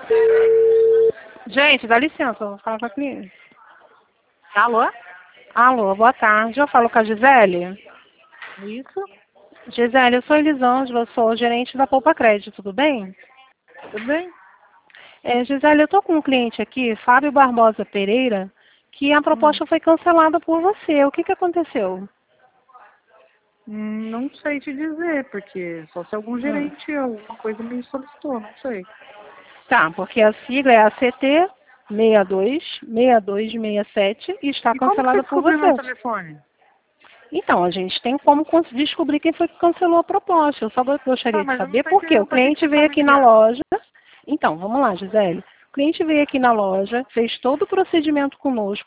Gente, dá licença, eu vou falar com a cliente. Alô? Alô, boa tarde. Eu falo com a Gisele. Isso? Gisele, eu sou Elisângela, sou gerente da Poupa Crédito, tudo bem? Tudo bem? Gisele, eu estou com um cliente aqui, Fábio Barbosa Pereira, que a proposta foi cancelada por você. O que aconteceu? Não sei te dizer, porque só se algum Hum. gerente alguma coisa me solicitou, não sei. Tá, porque a sigla é ACT 626267 e está E como que você cancelada por descobriu meu você. telefone? Então, a gente tem como descobrir quem foi que cancelou a proposta. Eu só Tá, gostaria de mas eu não saber tô por quê. O entendendo pra que cliente você tá veio me aqui na ligando. loja. Então, vamos lá, Gisele. O cliente veio aqui na loja, fez todo o procedimento conosco,